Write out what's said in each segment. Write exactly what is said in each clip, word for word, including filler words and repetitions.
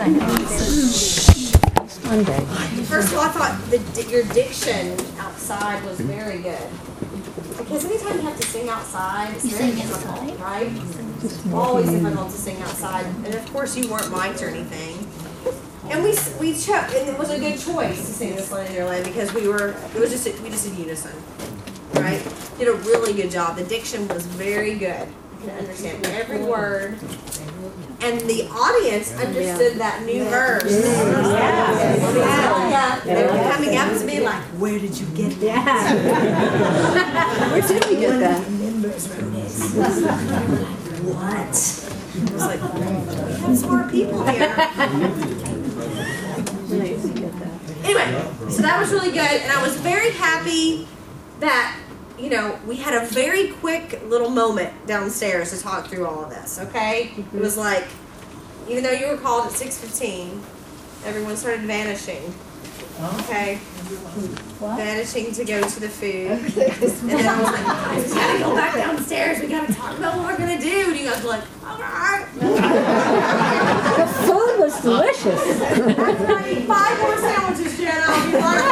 Monday. First of all, I thought the, your diction outside was very good. Because anytime you have to sing outside, it's very difficult, right? It's always difficult to sing outside. And of course, you weren't mic'd or anything. And we we chose, and it was a good choice to sing This Land in Your Land because we were, it was just, we just in unison, right? Did a really good job. The diction was very good. You can understand every word. And the audience understood that new verse. Yeah. Yeah. They were coming up to me like, where did you get that? Where did we get that? What? I was like, we have smart people here. Anyway, so that was really good, and I was very happy that, you know, we had a very quick little moment downstairs to talk through all of this, okay? It was like, even though you were called at six fifteen, everyone started vanishing, okay? What? Vanishing to go to the food. And then I was like, guys, we gotta go back downstairs, we gotta talk about what we're gonna do. And you guys were like, all right. The food was delicious. After I eat five more sandwiches, Jen, I'll be right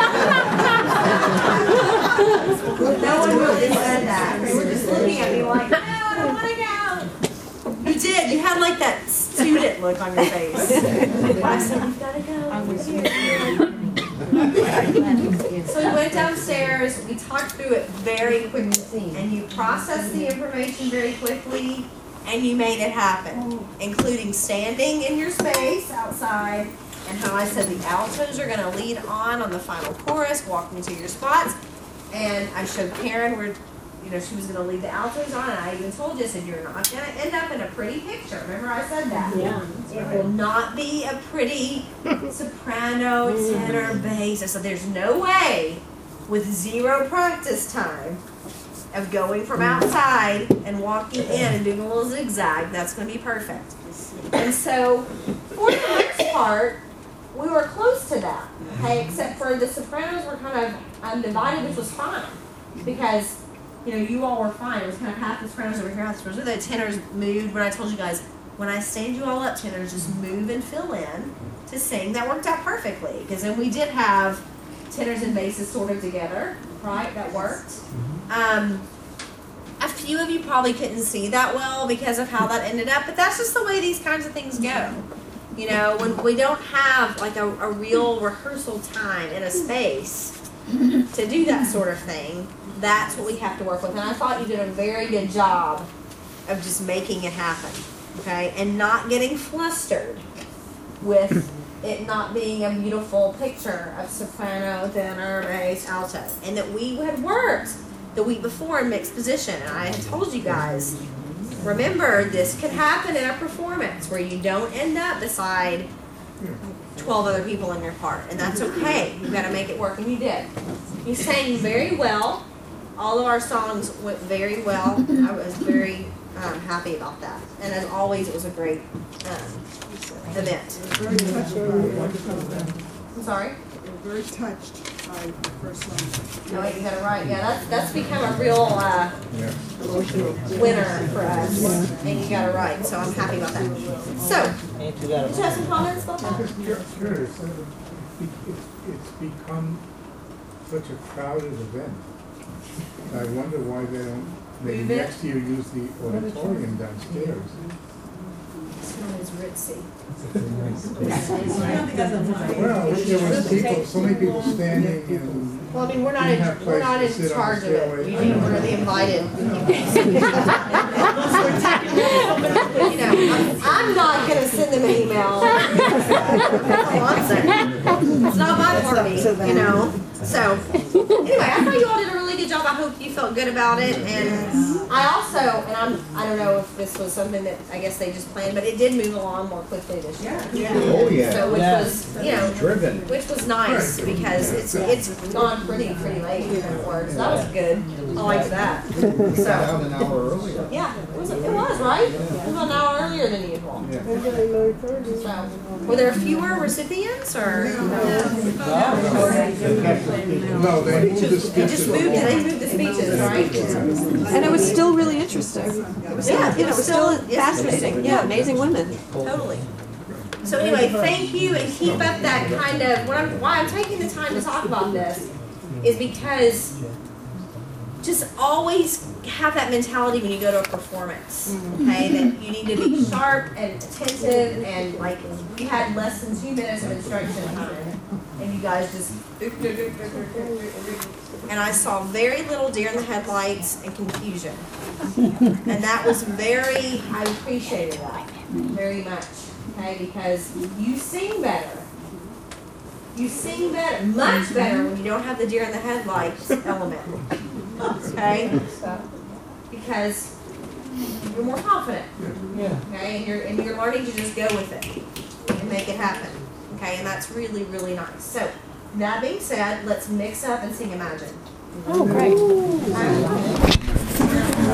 back. No one really said that. They were just looking at me like, no, I don't want to go. You did. You had like that student look on your face. I said, you've got to go. So we went downstairs. We talked through it very quickly. And you processed the information very quickly. And you made it happen, including standing in your space outside, and how I said the altos are going to lead on on the final chorus, walking to your spots. And I showed Karen where, you know, she was going to lead the altos on, and I even told you, I said, you're not going to end up in a pretty picture. Remember I said that? Yeah. It will not be a pretty soprano, tenor, bass. I said, there's no way with zero practice time of going from outside and walking in and doing a little zigzag, that's going to be perfect. And so, for the most part, we were close to that, okay, except for the sopranos were kind of undivided, which was fine, because, you know, you all were fine. It was kind of half the sopranos over here, half the sopranos. The tenors moved when I told you guys, when I stand you all up, tenors just move and fill in to sing. That worked out perfectly, because then we did have tenors and basses sort of together, right? That worked. Um, a few of you probably couldn't see that well because of how that ended up, but that's just the way these kinds of things go. You know, when we don't have like a, a real rehearsal time in a space to do that sort of thing, that's what we have to work with. And I thought you did a very good job of just making it happen, okay? And not getting flustered with it not being a beautiful picture of soprano, tenor, bass, alto. And that we had worked the week before in mixed position. And I had told you guys, remember, this could happen in a performance where you don't end up beside twelve other people in your part. And that's okay. You've got to make it work. And you did. You sang very well. All of our songs went very well. I was very um, happy about that. And as always, it was a great um, event. I'm sorry? Very touched by the first one. Oh, wait, you got it right. Yeah, that's that's become a real uh, winner for us, and you got it right. So I'm happy about that. So, did you have some comments about that? I'm just curious. It's become such a crowded event. I wonder why they don't. Maybe next year use the auditorium downstairs. This one is ritzy. Well, there was people, so many people standing and. Well, I mean, we're not in, we're not in charge of it. We we're the invited. You know, I'm, I'm not going to send them an email. It's not my party, you know. So, anyway, I thought you all did a really good job. I hope you felt good about it. And I also, and I'm, I don't know if this was something that I guess they just planned, but it did move along more quickly this year. Yeah. Oh, yeah. So, which Yeah. was, you know, Driven. which was nice because it's it's gone pretty pretty late before. So that was good. I liked that. Got So, out an hour earlier. yeah, it was, it was right. It was an hour earlier than usual. So, were there fewer recipients or? No, they moved the They speeches. just moved. They moved the speeches, right? And it was still really interesting. It was still, Yeah, you know, it was still yeah. fascinating. Yeah, amazing women. Totally. So anyway, thank you, and keep up that kind of, what I'm, why I'm taking the time to talk about this is because just always have that mentality when you go to a performance, okay? That you need to be sharp and attentive, and like you had less than two minutes of instruction time, and you guys just, and I saw very little deer in the headlights and confusion. And that was very, I appreciated that very much, okay? Because you sing better. You sing better, much better when you don't have the deer in the headlights element, okay? Because you're more confident, okay? And you're, and you're learning to just go with it and make it happen, okay? And that's really, really nice. So, that being said, let's mix up and sing Imagine. Oh, great. Okay?